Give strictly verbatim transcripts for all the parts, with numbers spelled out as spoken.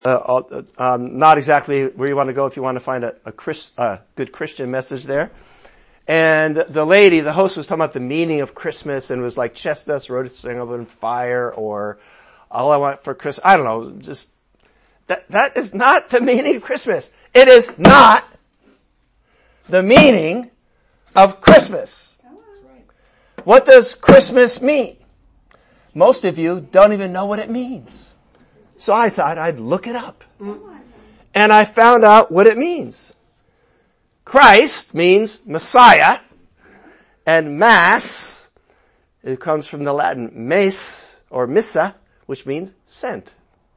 Uh, um, not exactly where you want to go if you want to find a, a Chris, uh, good Christian message there. And the lady, the host, was talking about the meaning of Christmas, and it was like chestnuts roasting over in fire, or all I want for Christmas. I don't know. Just that that is not the meaning of Christmas. It is not the meaning of Christmas. What does Christmas mean? Most of you don't even know what it means. So I thought I'd look it up. And I found out what it means. Christ means Messiah, and Mass, it comes from the Latin mes, or missa, which means sent.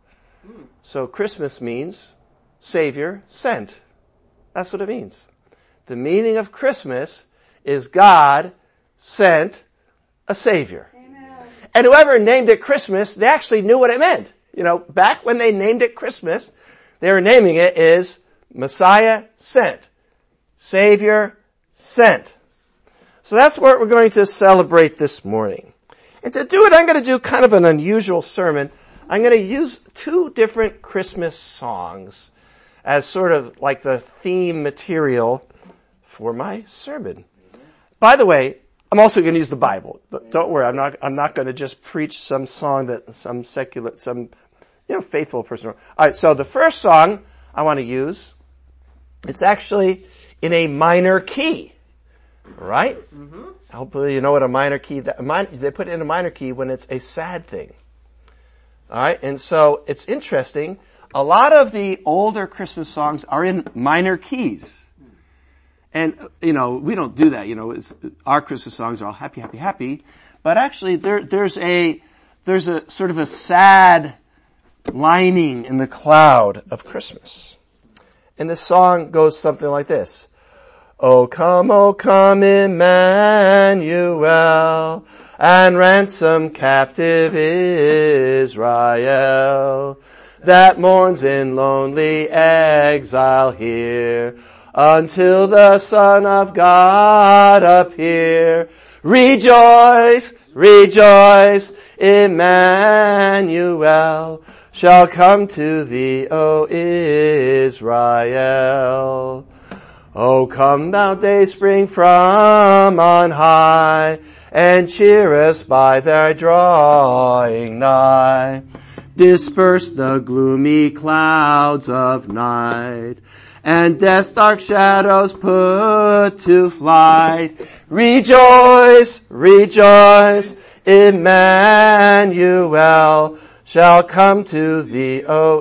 So Christmas means Savior sent. That's what it means. The meaning of Christmas is God sent a Savior. Amen. And whoever named it Christmas, they actually knew what it meant. You know, back when they named it Christmas, they were naming it as Messiah sent. Savior sent. So that's what we're going to celebrate this morning. And to do it, I'm going to do kind of an unusual sermon. I'm going to use two different Christmas songs as sort of like the theme material for my sermon. By the way, I'm also going to use the Bible. But don't worry, I'm not, I'm not going to just preach some song that some secular, some, you know, faithful person. Alright, so the first song I want to use, it's actually in a minor key. Right? Mm-hmm. Hopefully you know what a minor key, that, they put it in a minor key when it's a sad thing. Alright, and so it's interesting. A lot of the older Christmas songs are in minor keys. And, you know, we don't do that, you know, it's, our Christmas songs are all happy, happy, happy. But actually there, there's a, there's a sort of a sad lining in the cloud of Christmas. And the song goes something like this. O come, O come, Emmanuel, and ransom captive Israel, that mourns in lonely exile here, until the Son of God appear. Rejoice, rejoice, Emmanuel shall come to thee, O Israel. O come thou dayspring from on high, and cheer us by thy drawing nigh. Disperse the gloomy clouds of night, and death's dark shadows put to flight. Rejoice, rejoice, Emmanuel shall come to thee, O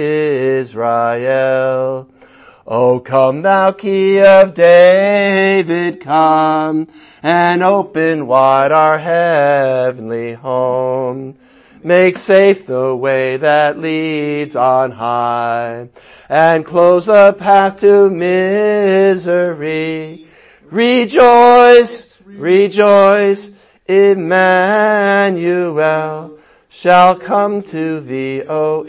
Israel. O come thou key of David, come, and open wide our heavenly home. Make safe the way that leads on high, and close the path to misery. Rejoice, rejoice, Emmanuel shall come to thee, O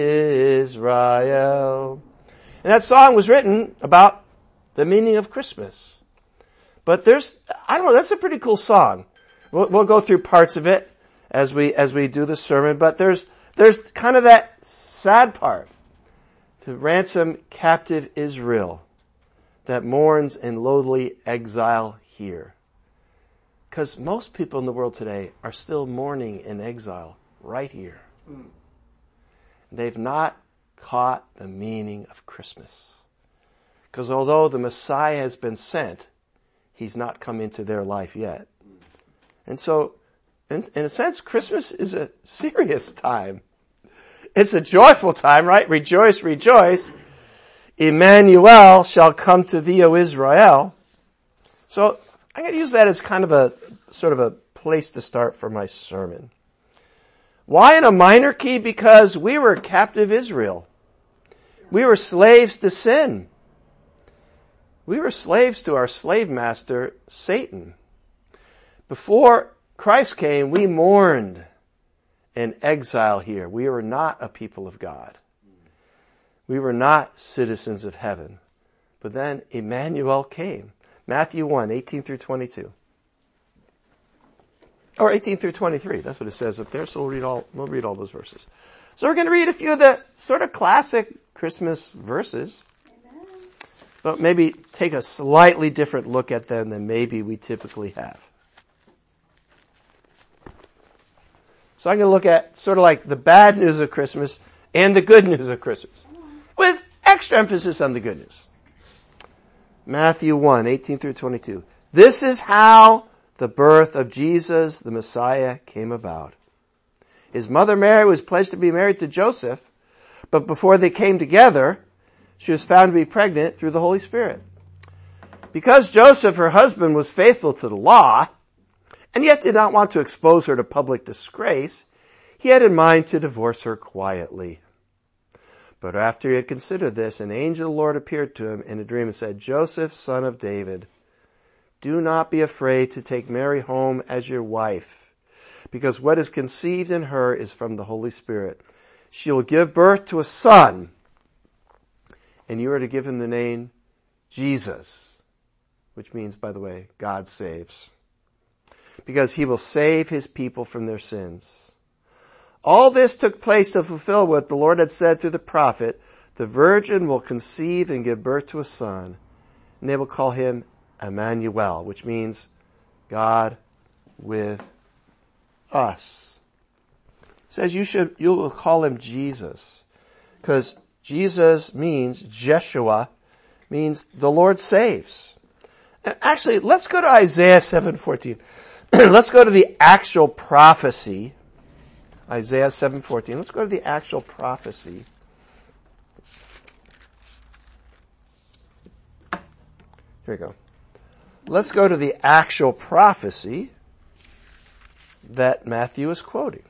Israel. And that song was written about the meaning of Christmas. But there's, I don't know, that's a pretty cool song. We'll, we'll go through parts of it as we, as we do the sermon, but there's, there's kind of that sad part. To ransom captive Israel that mourns in lowly exile here. Because most people in the world today are still mourning in exile right here. Mm. They've not caught the meaning of Christmas. Because although the Messiah has been sent, he's not come into their life yet. And so, in, in a sense, Christmas is a serious time. It's a joyful time, right? Rejoice, rejoice. Emmanuel shall come to thee, O Israel. So I'm going to use that as kind of a sort of a place to start for my sermon. Why in a minor key? Because we were captive Israel. We were slaves to sin. We were slaves to our slave master, Satan. Before Christ came, we mourned in exile here. We were not a people of God. We were not citizens of heaven. But then Emmanuel came. Matthew one, eighteen through twenty-two. Or eighteen through twenty-three. That's what it says up there. So we'll read all, we'll read all those verses. So we're going to read a few of the sort of classic Christmas verses, Amen. But maybe take a slightly different look at them than maybe we typically have. So I'm going to look at sort of like the bad news of Christmas and the good news of Christmas, with extra emphasis on the good news. Matthew one, eighteen through twenty-two. This is how the birth of Jesus, the Messiah, came about. His mother Mary was pledged to be married to Joseph, but before they came together, she was found to be pregnant through the Holy Spirit. Because Joseph, her husband, was faithful to the law, and yet did not want to expose her to public disgrace, he had in mind to divorce her quietly. But after he had considered this, an angel of the Lord appeared to him in a dream and said, Joseph, son of David, do not be afraid to take Mary home as your wife, because what is conceived in her is from the Holy Spirit. She will give birth to a son, and you are to give him the name Jesus, which means, by the way, God saves, because he will save his people from their sins. All this took place to fulfill what the Lord had said through the prophet, the virgin will conceive and give birth to a son, and they will call him Emmanuel, which means God with us. It says you should, you will call him Jesus, because Jesus means, Jeshua, means the Lord saves. Actually, let's go to Isaiah seven fourteen. Let's go to the actual prophecy. Isaiah seven fourteen. Let's go to the actual prophecy. Here we go. Let's go to the actual prophecy that Matthew is quoting.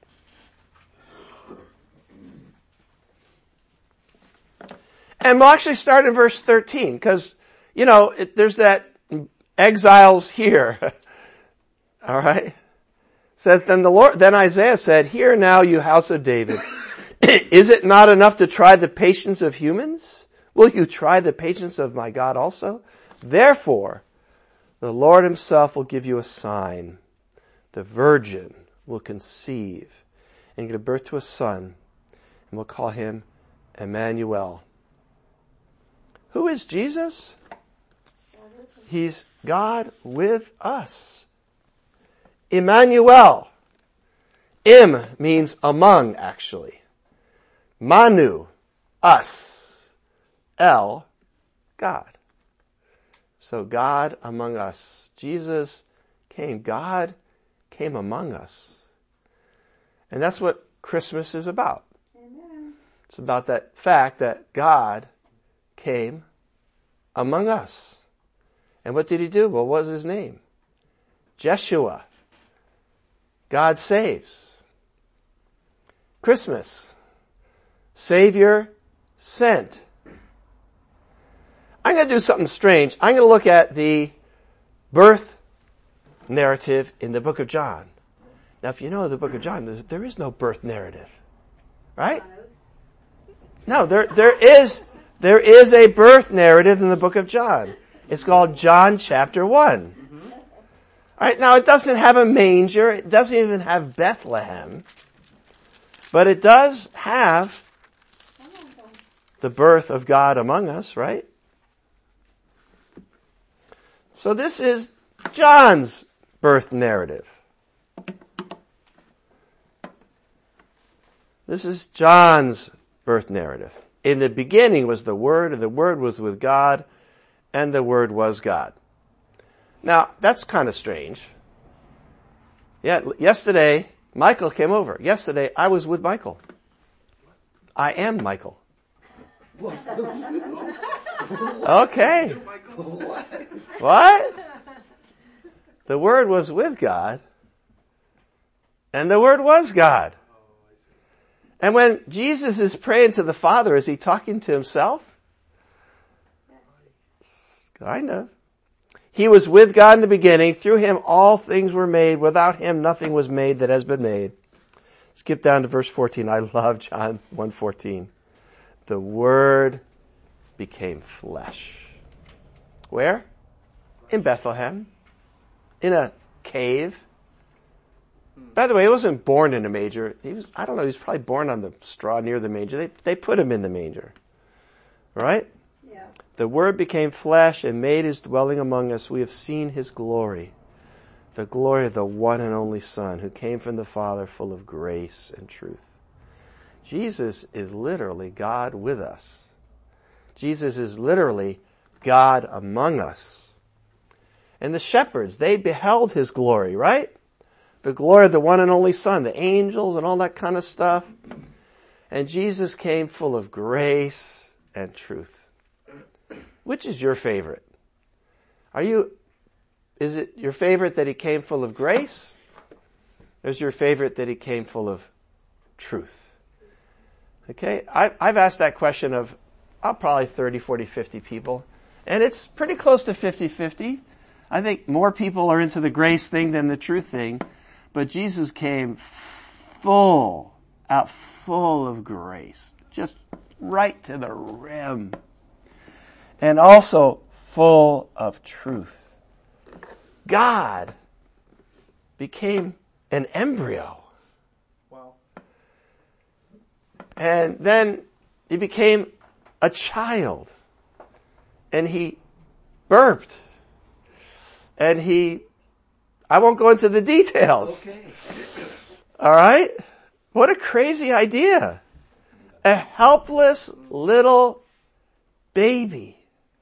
And we'll actually start in verse thirteen, because, you know, it, there's that exiles here. All right? Says, then the Lord, then Isaiah said, hear now, you house of David. Is it not enough to try the patience of humans? Will you try the patience of my God also? Therefore, the Lord himself will give you a sign. The virgin will conceive and give birth to a son, and we'll call him Emmanuel. Who is Jesus? He's God with us. Emmanuel. Im means among, actually. Manu, us. El, God. So God among us. Jesus came. God came among us. And that's what Christmas is about. Amen. It's about that fact that God came among us. And what did he do? Well, what was his name? Jeshua. God saves. Christmas. Savior sent. I'm going to do something strange. I'm going to look at the birth narrative in the book of John. Now, if you know the book of John, there is no birth narrative. Right? No, there, there is, there is a birth narrative in the book of John. It's called John chapter one. All right, now it doesn't have a manger. It doesn't even have Bethlehem. But it does have the birth of God among us, right? So this is John's birth narrative. This is John's birth narrative. In the beginning was the Word, and the Word was with God, and the Word was God. Now, that's kind of strange. Yeah, yesterday, Michael came over. Yesterday, I was with Michael. I am Michael. Okay. What? The Word was with God, and the Word was God. And when Jesus is praying to the Father, is he talking to himself? Kind of. He was with God in the beginning. Through him all things were made. Without him nothing was made that has been made. Skip down to verse fourteen. I love John one fourteen. The Word became flesh. Where? In Bethlehem. In a cave. By the way, he wasn't born in a manger. He was, I don't know, he was probably born on the straw near the manger. They, they put him in the manger. Right? Yeah. The Word became flesh and made his dwelling among us. We have seen his glory. The glory of the one and only Son who came from the Father full of grace and truth. Jesus is literally God with us. Jesus is literally God among us. And the shepherds, they beheld his glory, right? The glory of the one and only Son, the angels and all that kind of stuff. And Jesus came full of grace and truth. Which is your favorite? Are you, is it your favorite that he came full of grace? Or is your favorite that he came full of truth? Okay, I, I've asked that question of uh, probably thirty, forty, fifty people. And it's pretty close to fifty-fifty. I think more people are into the grace thing than the truth thing. But Jesus came full, out full of grace. Just right to the rim. And also full of truth. God became an embryo. Wow. And then he became a child. And he burped. And he, I won't go into the details. Okay. All right? What a crazy idea. A helpless little baby.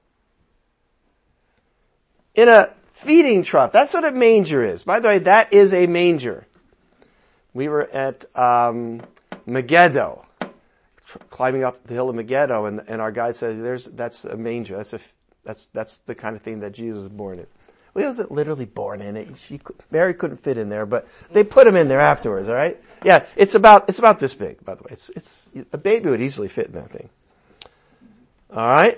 In a feeding trough. That's what a manger is. By the way, that is a manger. We were at um, Megiddo, climbing up the hill of Megiddo, and, and our guide says, "There's that's a manger. That's a that's that's the kind of thing that Jesus was born in." Well, he wasn't literally born in it. She, Mary couldn't fit in there, but they put him in there afterwards. All right? Yeah, it's about it's about this big. By the way, it's it's a baby would easily fit in that thing. All right.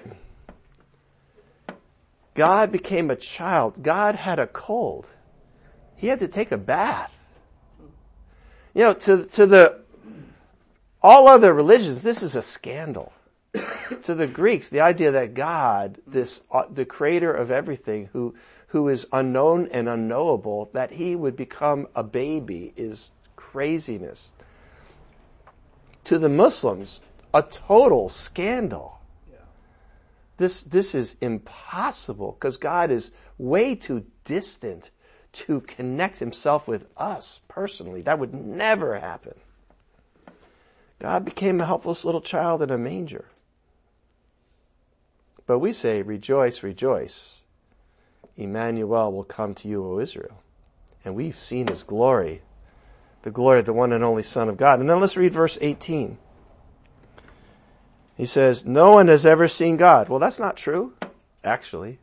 God became a child. God had a cold. He had to take a bath. You know, to, to the, all other religions, this is a scandal. To the Greeks, the idea that God, this, uh, the creator of everything, who, who is unknown and unknowable, that he would become a baby is craziness. To the Muslims, a total scandal. This, this is impossible because God is way too distant to connect himself with us personally. That would never happen. God became a helpless little child in a manger. But we say, rejoice, rejoice. Emmanuel will come to you, O Israel. And we've seen his glory, the glory of the one and only Son of God. And then let's read verse eighteen. He says, no one has ever seen God. Well, that's not true, actually.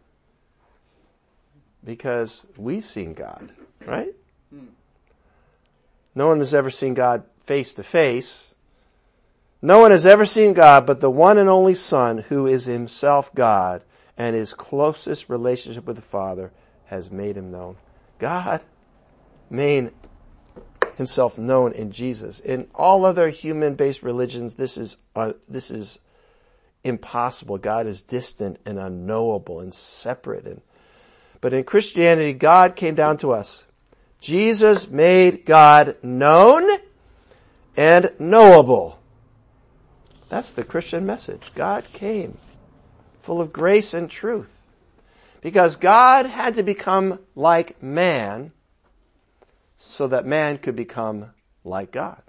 Because we've seen God, right? No one has ever seen God face to face. No one has ever seen God but the one and only Son, who is himself God, and his closest relationship with the Father has made him known. God made himself known in Jesus. In all other human-based religions, this is uh, this is impossible. God is distant and unknowable and separate. And but in Christianity, God came down to us. Jesus made God known and knowable. That's the Christian message. God came full of grace and truth. Because God had to become like man so that man could become like God.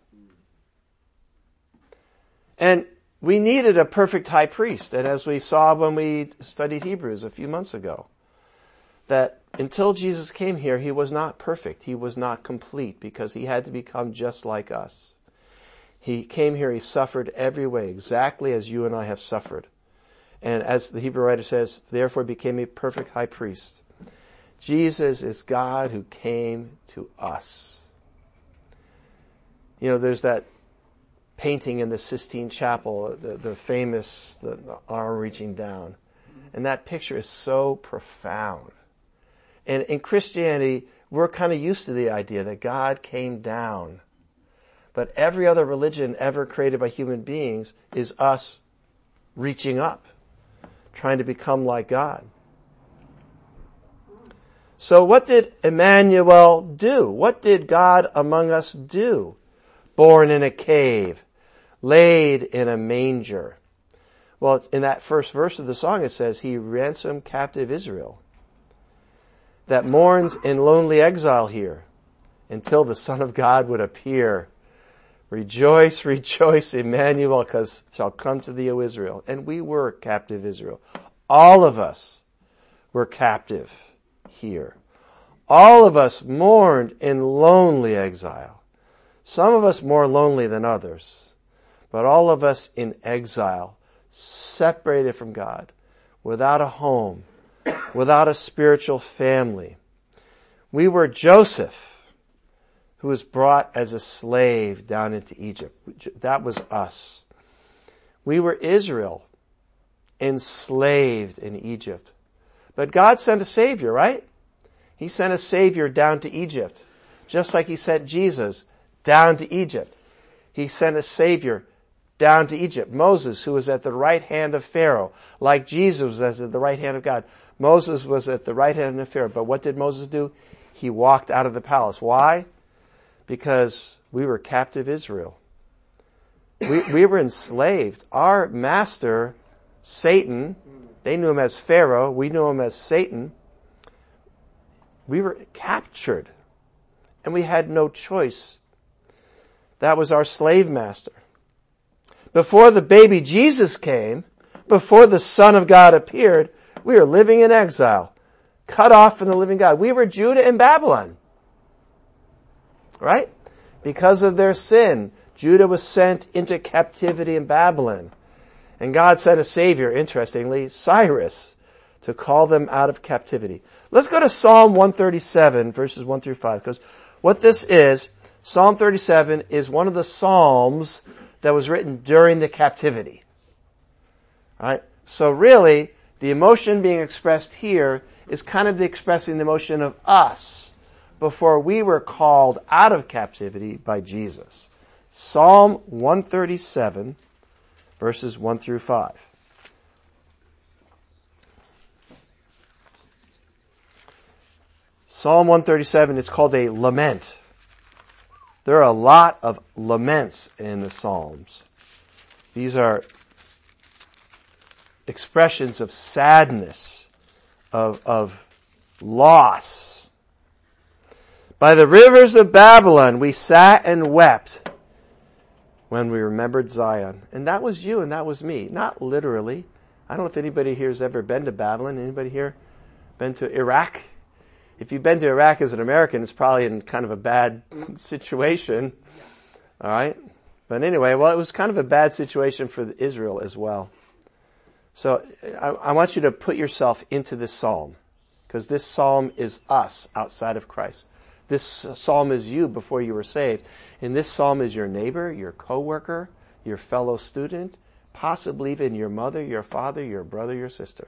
And we needed a perfect high priest. And as we saw when we studied Hebrews a few months ago, that until Jesus came here, he was not perfect. He was not complete because he had to become just like us. He came here, he suffered every way, exactly as you and I have suffered. And as the Hebrew writer says, therefore became a perfect high priest. Jesus is God who came to us. You know, there's that painting in the Sistine Chapel, the, the famous the, the arm reaching down. And that picture is so profound. And in Christianity, we're kind of used to the idea that God came down. But every other religion ever created by human beings is us reaching up, trying to become like God. So what did Emmanuel do? What did God among us do? Born in a cave, laid in a manger. Well, in that first verse of the song it says, he ransomed captive Israel that mourns in lonely exile here until the Son of God would appear. Rejoice, rejoice, Emmanuel, because shall come to thee, O Israel. And we were captive Israel. All of us were captive here. All of us mourned in lonely exile. Some of us more lonely than others, but all of us in exile, separated from God, without a home, without a spiritual family. We were Joseph, who was brought as a slave down into Egypt. That was us. We were Israel, enslaved in Egypt. But God sent a Savior, right? He sent a Savior down to Egypt, just like He sent Jesus down to Egypt. He sent a Savior down to Egypt. Moses, who was at the right hand of Pharaoh, like Jesus was at the right hand of God. Moses was at the right hand of Pharaoh. But what did Moses do? He walked out of the palace. Why? Because we were captive Israel. We, we were enslaved. Our master, Satan, they knew him as Pharaoh. We knew him as Satan. We were captured. And we had no choice. That was our slave master. Before the baby Jesus came, before the Son of God appeared, we were living in exile, cut off from the living God. We were Judah and Babylon. Right? Because of their sin, Judah was sent into captivity in Babylon. And God sent a Savior, interestingly, Cyrus, to call them out of captivity. Let's go to Psalm one thirty-seven, verses one through five, because what this is, Psalm thirty-seven is one of the Psalms that was written during the captivity. Right? So really, the emotion being expressed here is kind of the expressing the emotion of us before we were called out of captivity by Jesus. Psalm one thirty-seven, verses one through five. Psalm one thirty-seven is called a lament. There are a lot of laments in the Psalms. These are expressions of sadness, of, of loss. By the rivers of Babylon we sat and wept when we remembered Zion. And that was you and that was me. Not literally. I don't know if anybody here has ever been to Babylon. Anybody here been to Iraq? If you've been to Iraq as an American, it's probably in kind of a bad situation. All right? But anyway, well, it was kind of a bad situation for Israel as well. So I, I want you to put yourself into this psalm, because this psalm is us outside of Christ. This psalm is you before you were saved. And this psalm is your neighbor, your coworker, your fellow student, possibly even your mother, your father, your brother, your sister.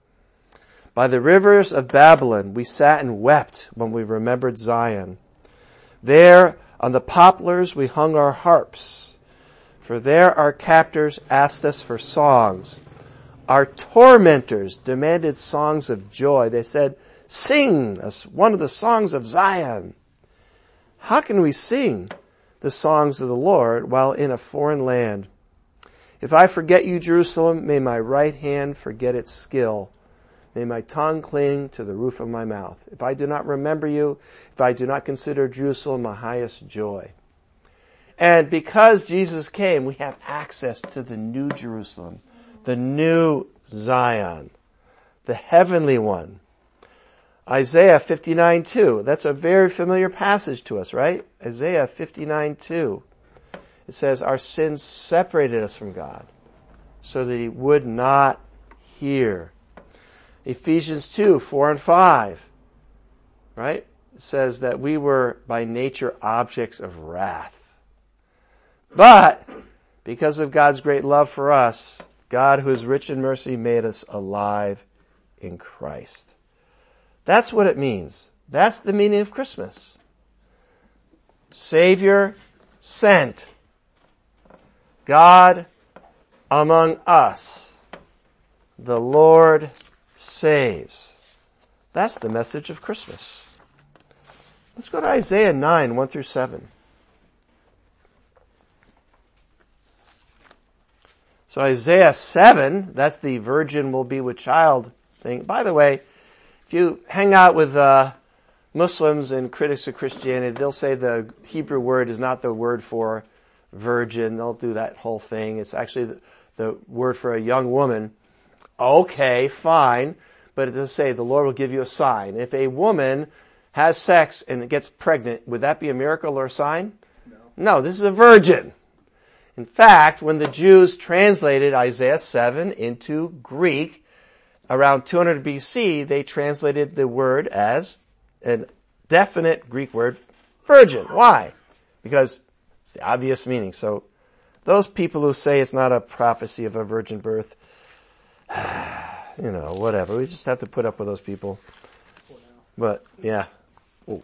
By the rivers of Babylon we sat and wept when we remembered Zion. There on the poplars we hung our harps, for there our captors asked us for songs. Our tormentors demanded songs of joy. They said, "Sing us one of the songs of Zion." How can we sing the songs of the Lord while in a foreign land? If I forget you, Jerusalem, may my right hand forget its skill. May my tongue cling to the roof of my mouth. If I do not remember you, if I do not consider Jerusalem my highest joy. And because Jesus came, we have access to the new Jerusalem, the new Zion, the heavenly one. Isaiah fifty-nine two. That's a very familiar passage to us, right? Isaiah fifty-nine two. It says, our sins separated us from God so that He would not hear. Ephesians two, four and five, right? It says that we were by nature objects of wrath. But because of God's great love for us, God, who is rich in mercy, made us alive in Christ. That's what it means. That's the meaning of Christmas. Savior sent. God among us. The Lord saves. That's the message of Christmas. Let's go to Isaiah nine, one through seven. So Isaiah seven, that's the virgin will be with child thing. By the way, if you hang out with uh Muslims and critics of Christianity, they'll say the Hebrew word is not the word for virgin. They'll do that whole thing. It's actually the, the word for a young woman. Okay, fine. But it does say the Lord will give you a sign. If a woman has sex and gets pregnant, would that be a miracle or a sign? No. No, this is a virgin. In fact, when the Jews translated Isaiah seven into Greek, around two hundred B C, they translated the word as a definite Greek word, virgin. Why? Because it's the obvious meaning. So those people who say it's not a prophecy of a virgin birth, you know, whatever. We just have to put up with those people. But, yeah. Ooh.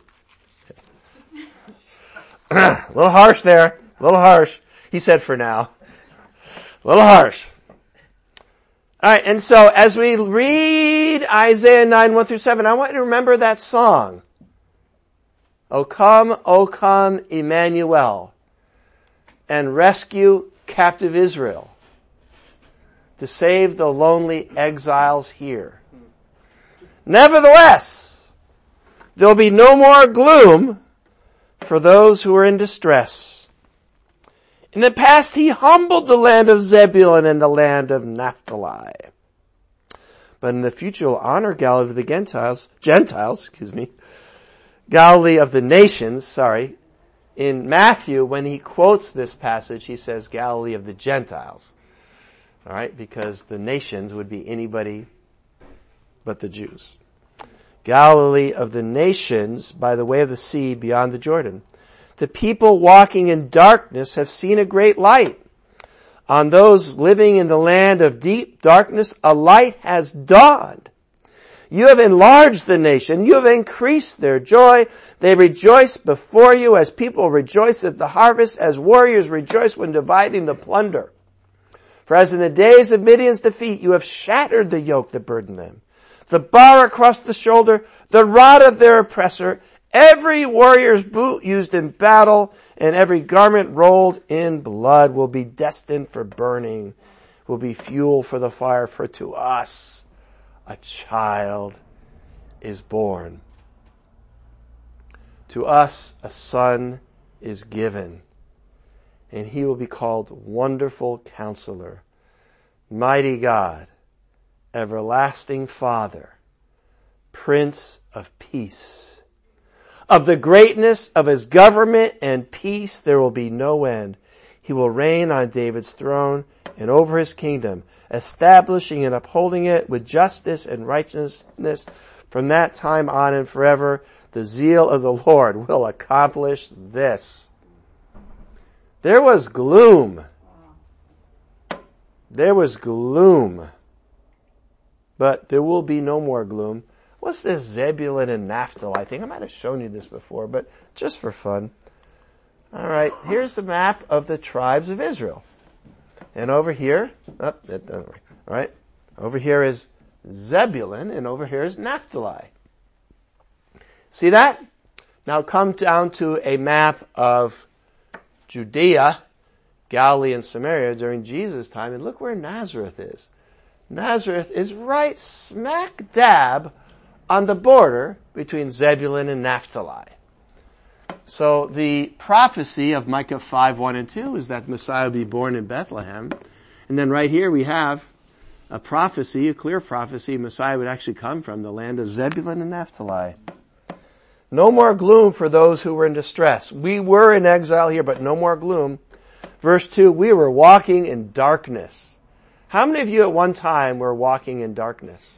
A little harsh there. A little harsh. He said for now. A little harsh. Alright, and so as we read Isaiah nine, one through seven, I want you to remember that song. O come, O come, Emmanuel, and rescue captive Israel, to save the lonely exiles here. Nevertheless, there'll be no more gloom for those who are in distress. In the past, he humbled the land of Zebulun and the land of Naphtali. But in the future, he'll honor Galilee of the Gentiles, Gentiles, excuse me, Galilee of the nations, sorry. In Matthew, when he quotes this passage, he says Galilee of the Gentiles. Alright, because the nations would be anybody but the Jews. Galilee of the nations by the way of the sea beyond the Jordan. The people walking in darkness have seen a great light. On those living in the land of deep darkness, a light has dawned. You have enlarged the nation. You have increased their joy. They rejoice before you as people rejoice at the harvest, as warriors rejoice when dividing the plunder. For as in the days of Midian's defeat, you have shattered the yoke that burdened them, the bar across the shoulder, the rod of their oppressor, every warrior's boot used in battle, and every garment rolled in blood will be destined for burning, will be fuel for the fire. For to us a child is born. To us a son is given, and he will be called Wonderful Counselor, Mighty God, Everlasting Father, Prince of Peace. Of the greatness of his government and peace there will be no end. He will reign on David's throne and over his kingdom, establishing and upholding it with justice and righteousness from that time on and forever. The zeal of the Lord will accomplish this. There was gloom. There was gloom. But there will be no more gloom. What's this Zebulun and Naphtali thing? I might have shown you this before, but just for fun. All right, here's the map of the tribes of Israel. And over here, oh, that doesn't work. All right, over here is Zebulun, and over here is Naphtali. See that? Now come down to a map of Judea, Galilee, and Samaria during Jesus' time, and look where Nazareth is. Nazareth is right smack dab on the border between Zebulun and Naphtali. So the prophecy of Micah five, one and two is that Messiah will be born in Bethlehem. And then right here we have a prophecy, a clear prophecy, Messiah would actually come from the land of Zebulun and Naphtali. No more gloom for those who were in distress. We were in exile here, but no more gloom. Verse two, we were walking in darkness. How many of you at one time were walking in darkness?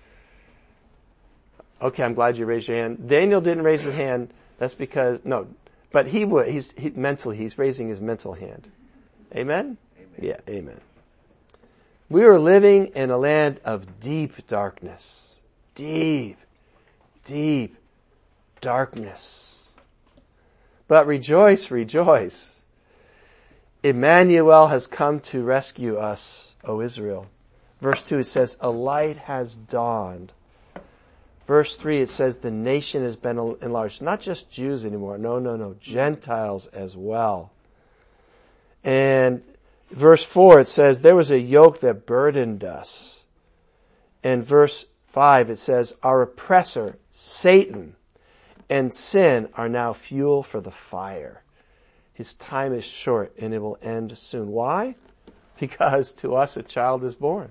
Okay, I'm glad you raised your hand. Daniel didn't raise his hand. That's because, no, but he would, he's, he, mentally, he's raising his mental hand. Amen? Amen? Yeah, amen. We were living in a land of deep darkness. Deep, deep darkness. But rejoice, rejoice. Emmanuel has come to rescue us, O Israel. Verse two, it says, a light has dawned Verse three, it says the nation has been enlarged. Not just Jews anymore. No, no, no. Gentiles as well. And verse four, it says there was a yoke that burdened us. And verse five, it says our oppressor, Satan, and sin are now fuel for the fire. His time is short and it will end soon. Why? Because to us a child is born.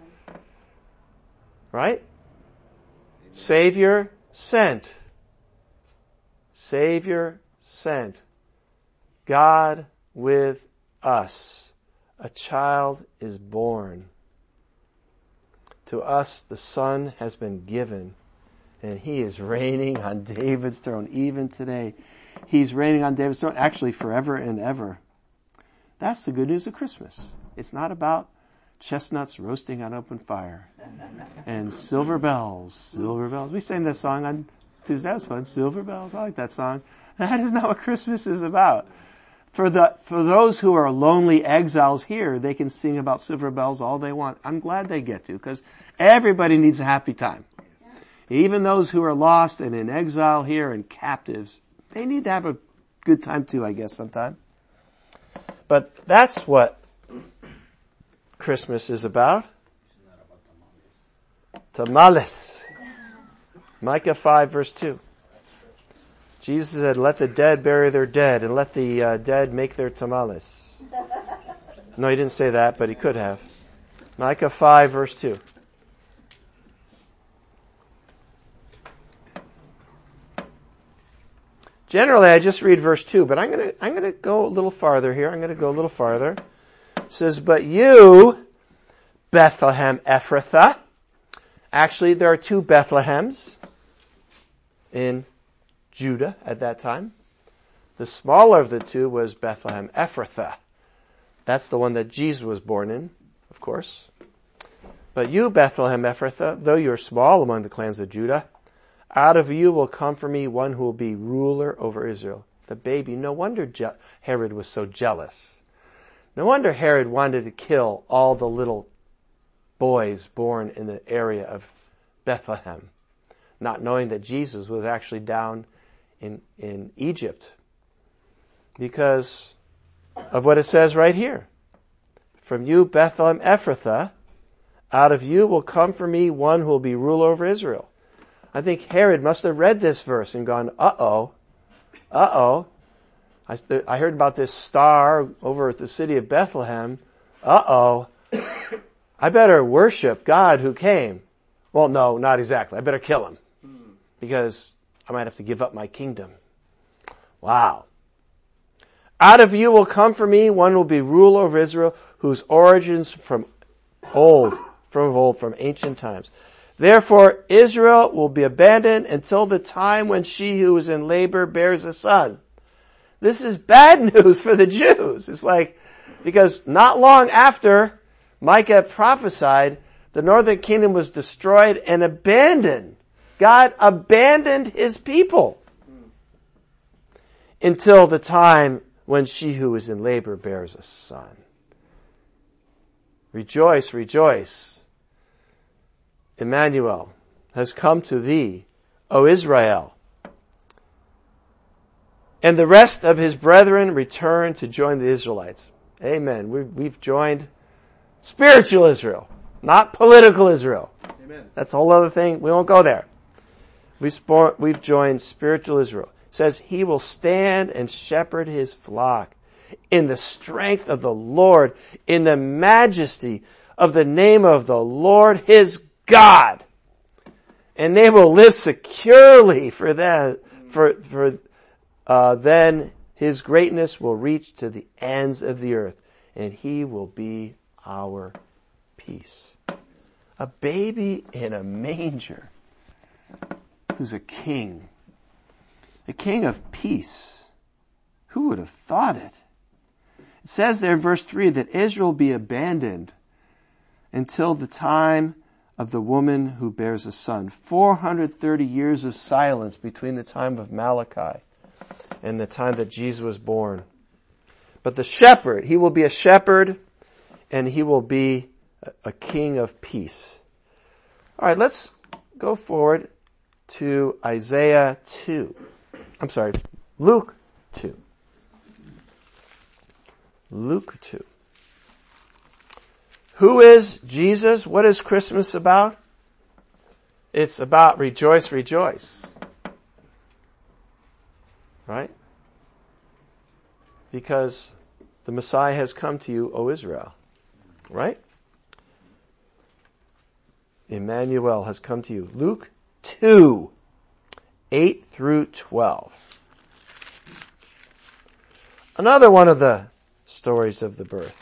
Right? Savior sent. Savior sent. God with us. A child is born. To us the Son has been given, and He is reigning on David's throne even today. He's reigning on David's throne actually forever and ever. That's the good news of Christmas. It's not about chestnuts roasting on open fire and silver bells, silver bells. We sang that song on Tuesday. That was fun. Silver bells. I like that song. That is not what Christmas is about. For the, for those who are lonely exiles here, they can sing about silver bells all they want. I'm glad they get to, because everybody needs a happy time. Even those who are lost and in exile here and captives, they need to have a good time too, I guess, sometime. But that's what Christmas is about. Tamales. Micah five verse two. Jesus said, let the dead bury their dead and let the uh, dead make their tamales. No, he didn't say that, but he could have. Micah five verse two. Generally, I just read verse two, but I'm gonna, I'm gonna go a little farther here. I'm gonna go a little farther. It says, but you, Bethlehem Ephrathah. Actually, there are two Bethlehems in Judah at that time. The smaller of the two was Bethlehem Ephrathah. That's the one that Jesus was born in, of course. But you, Bethlehem Ephrathah, though you are small among the clans of Judah, out of you will come for me one who will be ruler over Israel. The baby. No wonder Je- Herod was so jealous. No wonder Herod wanted to kill all the little boys born in the area of Bethlehem, not knowing that Jesus was actually down in, in Egypt, because of what it says right here. From you, Bethlehem Ephrathah, out of you will come for me one who will be ruler over Israel. I think Herod must have read this verse and gone, uh-oh, uh-oh. I, I heard about this star over at the city of Bethlehem. Uh-oh. I better worship God who came. Well, no, not exactly. I better kill him, because I might have to give up my kingdom. Wow. Out of you will come for me one who will be ruler over Israel, whose origins from old, from old, from ancient times. Therefore, Israel will be abandoned until the time when she who is in labor bears a son. This is bad news for the Jews. It's like, because not long after Micah prophesied, the northern kingdom was destroyed and abandoned. God abandoned his people until the time when she who is in labor bears a son. Rejoice, rejoice. Emmanuel has come to thee, O Israel. And the rest of his brethren return to join the Israelites. Amen. We've, we've joined spiritual Israel, not political Israel. Amen. That's a whole other thing. We won't go there. We've, sport, we've joined spiritual Israel. It says he will stand and shepherd his flock in the strength of the Lord, in the majesty of the name of the Lord his God. And they will live securely for that, for, for, uh, then his greatness will reach to the ends of the earth, and he will be our peace. A baby in a manger who's a king. A king of peace. Who would have thought it? It says there in verse three that Israel will be abandoned until the time of the woman who bears a son. four hundred thirty years of silence between the time of Malachi and the time that Jesus was born. But the shepherd, he will be a shepherd, and he will be a king of peace. All right, let's go forward to Isaiah two. I'm sorry, Luke two. Luke two. Who is Jesus? What is Christmas about? It's about rejoice, rejoice. Right? Because the Messiah has come to you, O Israel. Right? Emmanuel has come to you. Luke two, eight through twelve. Another one of the stories of the birth.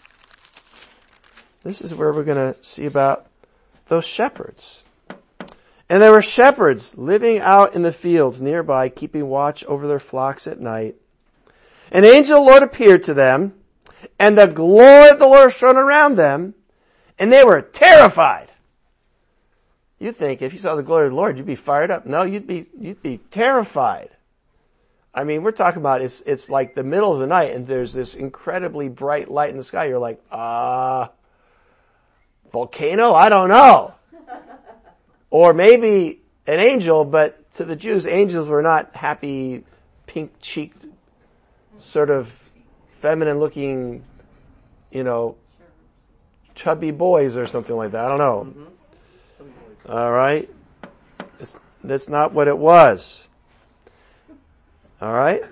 This is where we're going to see about those shepherds. And there were shepherds living out in the fields nearby, keeping watch over their flocks at night. An angel of the Lord appeared to them, and the glory of the Lord shone around them, and they were terrified. You think if you saw the glory of the Lord, you'd be fired up. No, you'd be, you'd be terrified. I mean, we're talking about it's, it's like the middle of the night and there's this incredibly bright light in the sky. You're like, uh, volcano? I don't know. Or maybe an angel, but to the Jews, angels were not happy, pink-cheeked, sort of feminine-looking, you know, chubby boys or something like that. I don't know. Mm-hmm. All right? It's, that's not what it was. All right?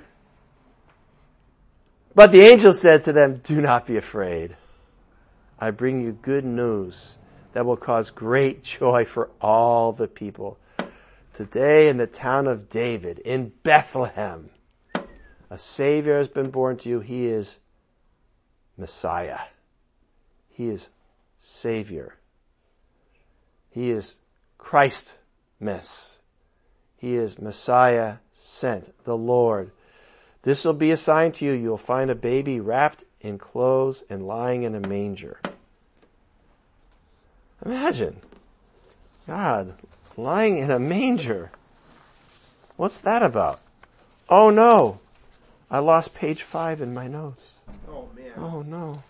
But the angel said to them, do not be afraid. I bring you good news that will cause great joy for all the people. Today in the town of David, in Bethlehem, a Savior has been born to you. He is Messiah. He is Savior. He is Christmas. He is Messiah sent, the Lord. This will be a sign to you. You'll find a baby wrapped in clothes and lying in a manger. Imagine. God, lying in a manger. What's that about? Oh no. I lost page five in my notes. Oh man. Oh no.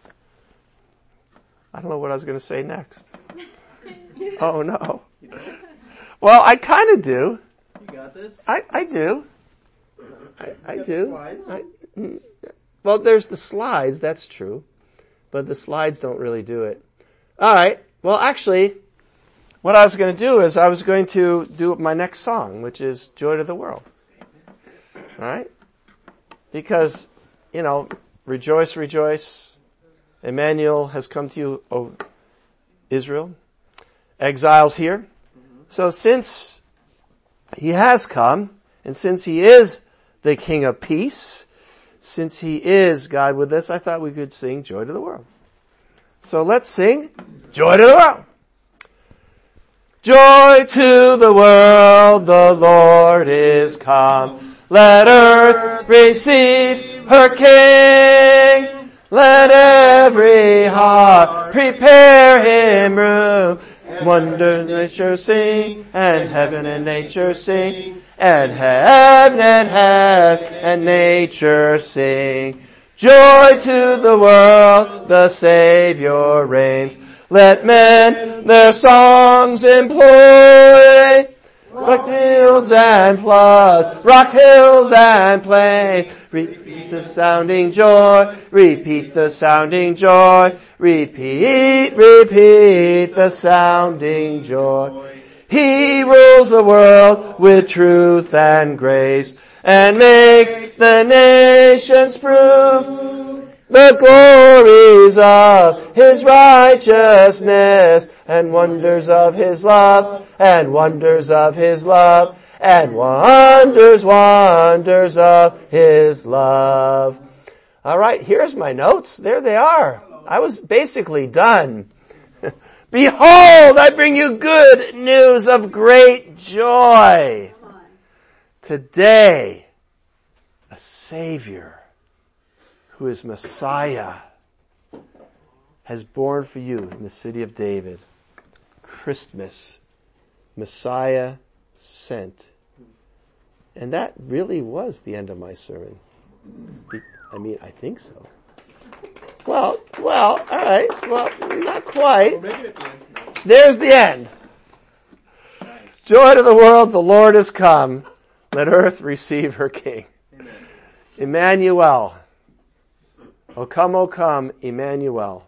I don't know what I was going to say next. Oh no. Well, I kind of do. You got this? I, I do. I, I got do. the slides? I, well, there's the slides, that's true. But the slides don't really do it. Alright. Well, actually, what I was going to do is I was going to do my next song, which is Joy to the World. Alright? Because, you know, rejoice, rejoice. Emmanuel has come to you, O Israel. Exiles here. So since he has come, and since he is the King of Peace, since he is God with us, I thought we could sing Joy to the World. So let's sing Joy to the World. Joy to the world, the Lord is come. Let earth receive her King. Let every heart prepare him room. Wonder nature sing, and heaven and nature sing, and heaven and heaven and nature sing. Joy to the world, the Savior reigns. Let men their songs employ. Rock hills and floods, rock hills and plains. Repeat the sounding joy, repeat the sounding joy. Repeat, repeat the sounding joy. He rules the world with truth and grace, and makes the nations prove the glories of his righteousness, and wonders of his love, and wonders of his love, and wonders, wonders of his love. All right, here's my notes. There they are. I was basically done. Behold, I bring you good news of great joy. Today, a Savior who is Messiah has born for you in the city of David. Christmas, Messiah sent. And that really was the end of my sermon. I mean, I think so. Well, well, all right. Well, not quite. There's the end. Joy to the world, the Lord is come. Let earth receive her King. Amen. Emmanuel. O come, O come, Emmanuel.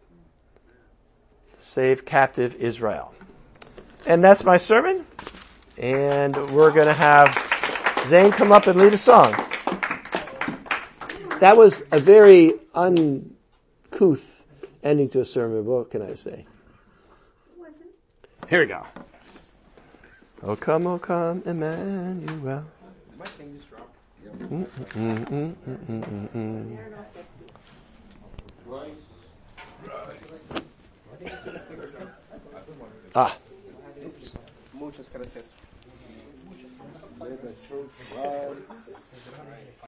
Save captive Israel. And that's my sermon. And we're going to have Zane come up and lead a song. That was a very uncouth ending to a sermon. What can I say? Here we go. Oh come, oh come, Emmanuel. My thing just dropped. Mm, mm, mm, mm, mm, mm, mm. Ah. Muchas gracias.